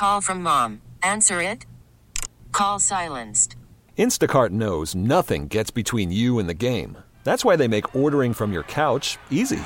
call from mom. Answer it. Call silenced. Instacart knows nothing gets between you and the game. That's why they make ordering from your couch easy.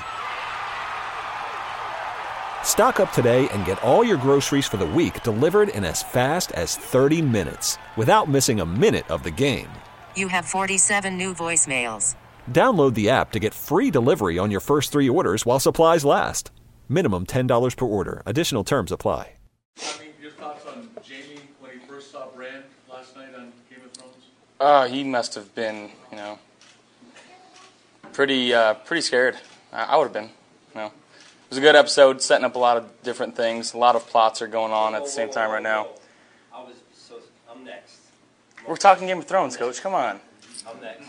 Stock up today and get all your groceries for the week delivered in as fast as 30 minutes without missing a minute of the game. You have 47 new voicemails. Download the app to get free delivery on your first 3 orders while supplies last. Minimum $10 per order. Additional terms apply. I mean, your thoughts on Jamie when he first saw Bran last night on Game of Thrones? He must have been, pretty scared. I would have been, It was a good episode, setting up a lot of different things. A lot of plots are going on at the same time right now. I'm next. We're talking Game of Thrones, Coach. Come on. I'm next.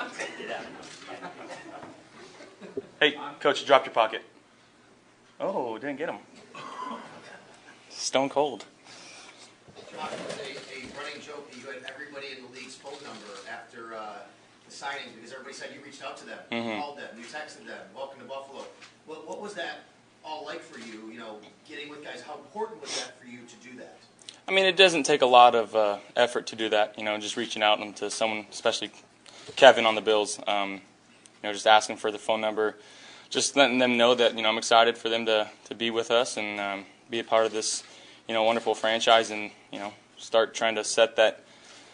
Hey, Coach, you dropped your pocket. Oh, didn't get him. Stone cold. Josh, it was a running joke that you had everybody in the league's phone number after the signings because everybody said you reached out to them, you called them, you texted them, welcome to Buffalo. What was that all like for you, getting with guys? How important was that for you to do that? I mean, it doesn't take a lot of effort to do that, just reaching out to someone, especially Kevin on the Bills, just asking for the phone number, just letting them know that, I'm excited for them to be with us and be a part of this, wonderful franchise and, start trying to set that,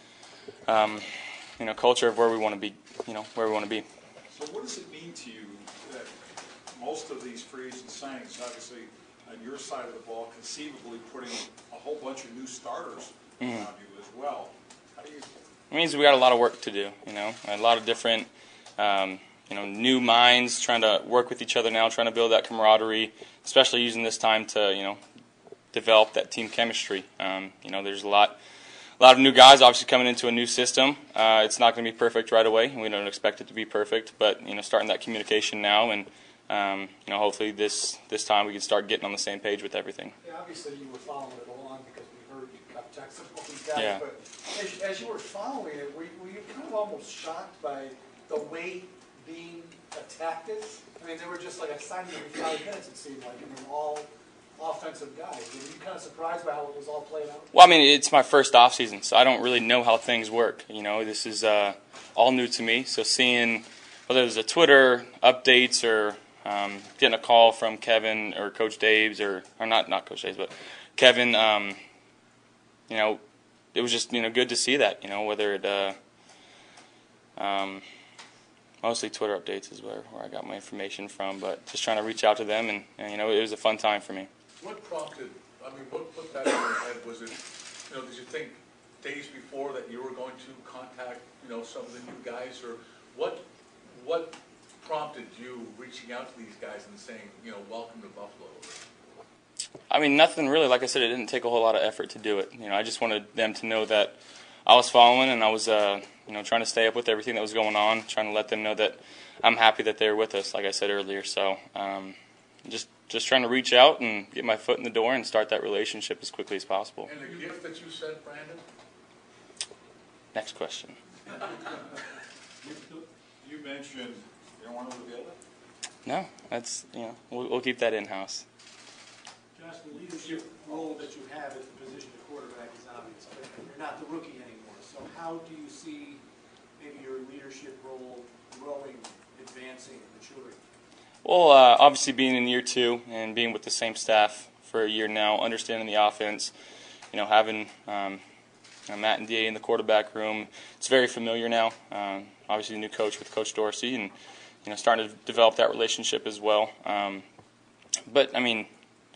culture of where we want to be, where we want to be. So what does it mean to you that most of these free agent signings, obviously on your side of the ball, conceivably putting a whole bunch of new starters around you as well? How do you? It means we got a lot of work to do, a lot of different, new minds trying to work with each other now, trying to build that camaraderie, especially using this time to, develop that team chemistry. There's a lot of new guys obviously coming into a new system. It's not going to be perfect right away. We don't expect it to be perfect, but, starting that communication now and, hopefully this time we can start getting on the same page with everything. Yeah, obviously you were following it along because we heard you got texted all these guys, Yeah. but as you were following it, were you kind of almost shocked by the way being attacked is? I mean, they were just like assigning every 5 minutes, it seemed like, all offensive guys. Were you kind of surprised by how it was all played out? Well, I mean, it's my first off season, so I don't really know how things work. This is all new to me. So seeing whether it was a Twitter updates or getting a call from Kevin or Coach Daves or not Coach Daves, but Kevin, it was just good to see that. Whether it mostly Twitter updates is where I got my information from, but just trying to reach out to them and it was a fun time for me. What prompted, what put that in your head? Was it, did you think days before that you were going to contact, some of the new guys? Or what prompted you reaching out to these guys and saying, welcome to Buffalo? I mean, nothing really. Like I said, it didn't take a whole lot of effort to do it. I just wanted them to know that I was following and I was, trying to stay up with everything that was going on, trying to let them know that I'm happy that they're with us, like I said earlier. So just trying to reach out and get my foot in the door and start that relationship as quickly as possible. And the gift that you sent Brandon? Next question. You mentioned you don't want to reveal it? No, that's, we'll keep that in-house. Josh, the leadership role that you have at the position of quarterback is obvious, but you're not the rookie anymore. So how do you see maybe your leadership role growing, advancing, maturing? Well, obviously being in year 2 and being with the same staff for a year now, understanding the offense, having Matt and DA in the quarterback room, it's very familiar now. Obviously the new coach with Coach Dorsey and, starting to develop that relationship as well. But, I mean,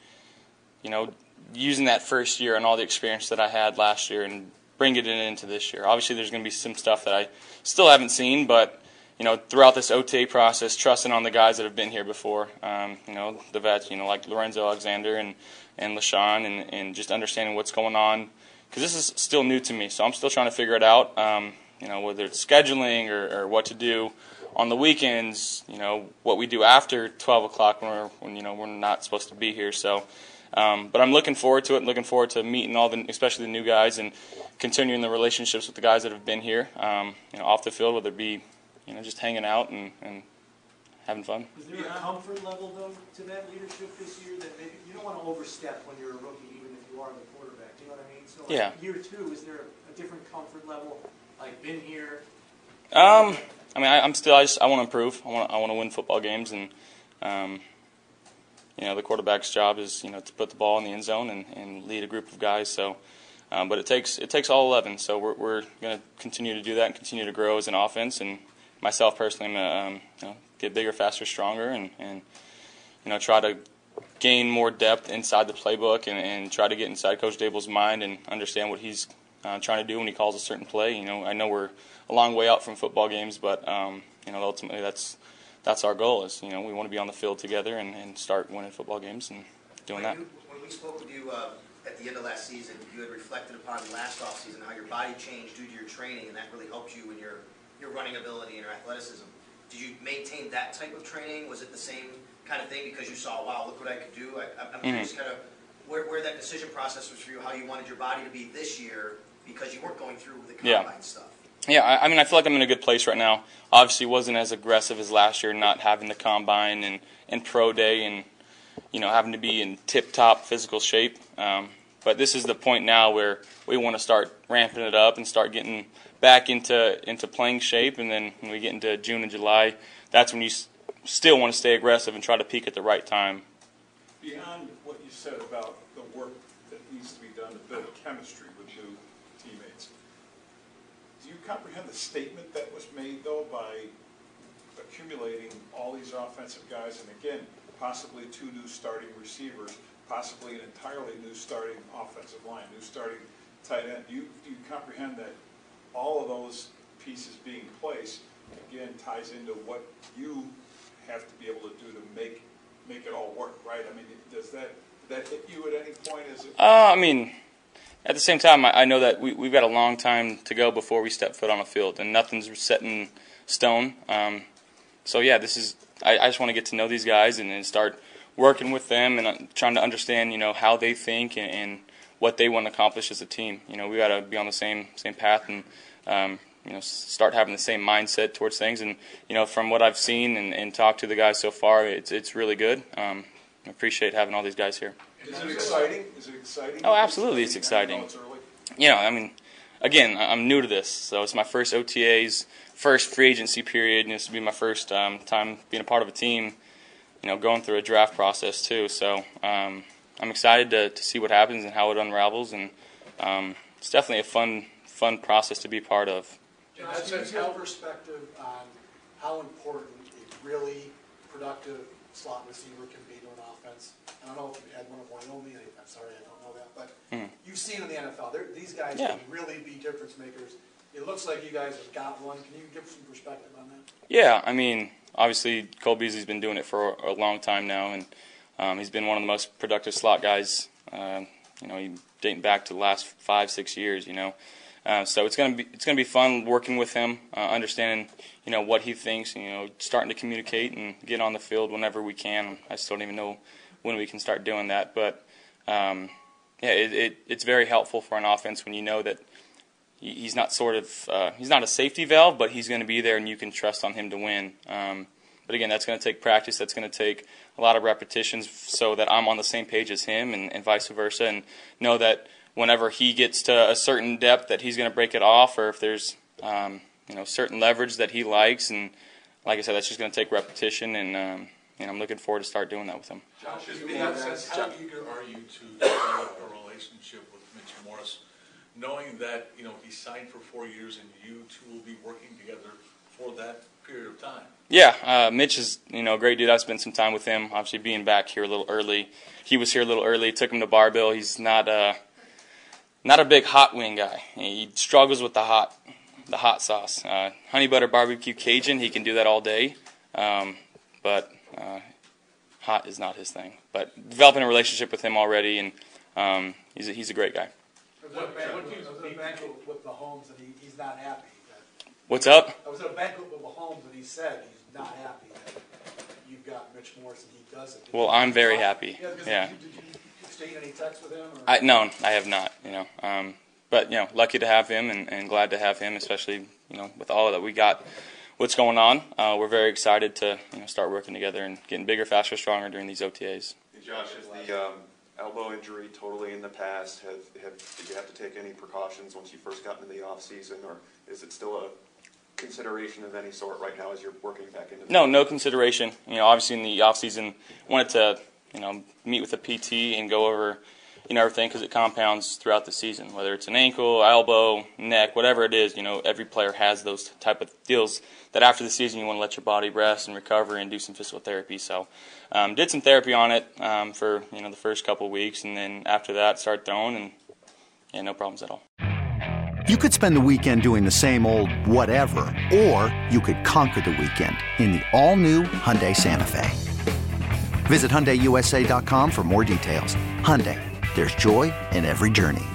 using that first year and all the experience that I had last year and bringing it into this year. Obviously there's going to be some stuff that I still haven't seen, but throughout this OTA process, trusting on the guys that have been here before, the vets, like Lorenzo Alexander and LaShawn, and just understanding what's going on, because this is still new to me, so I'm still trying to figure it out, whether it's scheduling or what to do on the weekends, what we do after 12 o'clock when we're not supposed to be here, so. But I'm looking forward to it, looking forward to meeting especially the new guys, and continuing the relationships with the guys that have been here, off the field, whether it be, just hanging out and having fun. Is there a comfort level, though, to that leadership this year that maybe you don't want to overstep when you're a rookie, even if you are the quarterback? So Yeah. year 2, is there a different comfort level? Like been here? I mean, I want to improve. I want to win football games, and the quarterback's job is to put the ball in the end zone and lead a group of guys. So, but it takes all 11. So we're going to continue to do that and continue to grow as an offense. And myself personally, I'm going to get bigger, faster, stronger, and try to gain more depth inside the playbook and try to get inside Coach Dable's mind and understand what he's trying to do when he calls a certain play. I know we're a long way out from football games, but ultimately that's our goal. Is we want to be on the field together and start winning football games and doing that. When we spoke with you at the end of last season, you had reflected upon last offseason how your body changed due to your training, and that really helped you in your running ability and your athleticism. Did you maintain that type of training? Was it the same kind of thing because you saw, wow, look what I could do? I'm curious kind of where that decision process was for you, how you wanted your body to be this year because you weren't going through the combine stuff. Yeah, I mean, I feel like I'm in a good place right now. Obviously, wasn't as aggressive as last year, not having the combine and pro day and, having to be in tip-top physical shape. But this is the point now where we want to start ramping it up and start getting back into playing shape. And then when we get into June and July, that's when you still want to stay aggressive and try to peak at the right time. Beyond what you said about the work that needs to be done to build chemistry with new teammates, do you comprehend the statement that was made, though, by accumulating all these offensive guys, and again, possibly 2 new starting receivers, possibly an entirely new starting offensive line, new starting tight end? Do you comprehend that all of those pieces being placed, again, ties into what you have to be able to do to make it all work, right? I mean, does that hit you at any point? Is it? I mean, at the same time, I know that we've got a long time to go before we step foot on a field, and nothing's set in stone. So yeah, I just want to get to know these guys and start working with them and trying to understand, how they think and what they want to accomplish as a team. We got to be on the same path and start having the same mindset towards things. And from what I've seen and talked to the guys so far, it's really good. I appreciate having all these guys here. Is it exciting? Oh, absolutely, it's exciting. I know it's early. I mean, again, I'm new to this, so it's my first OTAs, first free agency period, and this will be my first time being a part of a team, going through a draft process too. So I'm excited to see what happens and how it unravels, and it's definitely a fun process to be part of. Josh, do you have a perspective on how important a really productive slot receiver can be to an offense? I don't know if you had one of Wyoming. I'm sorry, I don't know that. But you've seen in the NFL, these guys can really be difference makers. It looks like you guys have got one. Can you give some perspective on that? Yeah, I mean, obviously Cole Beasley's been doing it for a long time now, and he's been one of the most productive slot guys, dating back to the last 5-6 years, So it's gonna be fun working with him, understanding what he thinks, starting to communicate and get on the field whenever we can. I still don't even know when we can start doing that, but it's very helpful for an offense when you know that he's not he's not a safety valve, but he's going to be there and you can trust on him to win. But again, that's going to take practice. That's going to take a lot of repetitions so that I'm on the same page as him and vice versa, and know that whenever he gets to a certain depth that he's going to break it off, or if there's certain leverage that he likes. And like I said, that's just going to take repetition, and I'm looking forward to start doing that with him. Josh, in that sense, how eager are you to develop a relationship with Mitch Morse, knowing that he signed for 4 years and you two will be working together for that period of time? Yeah, Mitch is a great dude. I spent some time with him. Obviously, being back here a little early, he was here a little early. Took him to Barbell. He's not a big hot wing guy. He struggles with the hot sauce. Honey butter barbecue Cajun, he can do that all day, but hot is not his thing. But developing a relationship with him already, and he's a great guy. I was at a banquet with Mahomes, and he's not happy. What's up? I was at a banquet with Mahomes, and he said he's not happy that you've got Mitch Morse and he doesn't. Well, I'm very happy. Yeah. Did you exchange any texts with him? No, I have not. But lucky to have him and glad to have him, especially with all that we got. What's going on? We're very excited to start working together and getting bigger, faster, stronger during these OTAs. Hey Josh, has elbow injury totally in the past. Did you have to take any precautions once you first got into the off season, or is it still a consideration of any sort right now as you're working back into? No consideration. Obviously in the off season, wanted to meet with a PT and go over everything, because it compounds throughout the season. Whether it's an ankle, elbow, neck, whatever it is, every player has those type of deals that after the season you want to let your body rest and recover and do some physical therapy. So did some therapy on it for the first couple of weeks, and then after that started throwing, and no problems at all. You could spend the weekend doing the same old whatever, or you could conquer the weekend in the all-new Hyundai Santa Fe. Visit HyundaiUSA.com for more details. Hyundai, there's joy in every journey.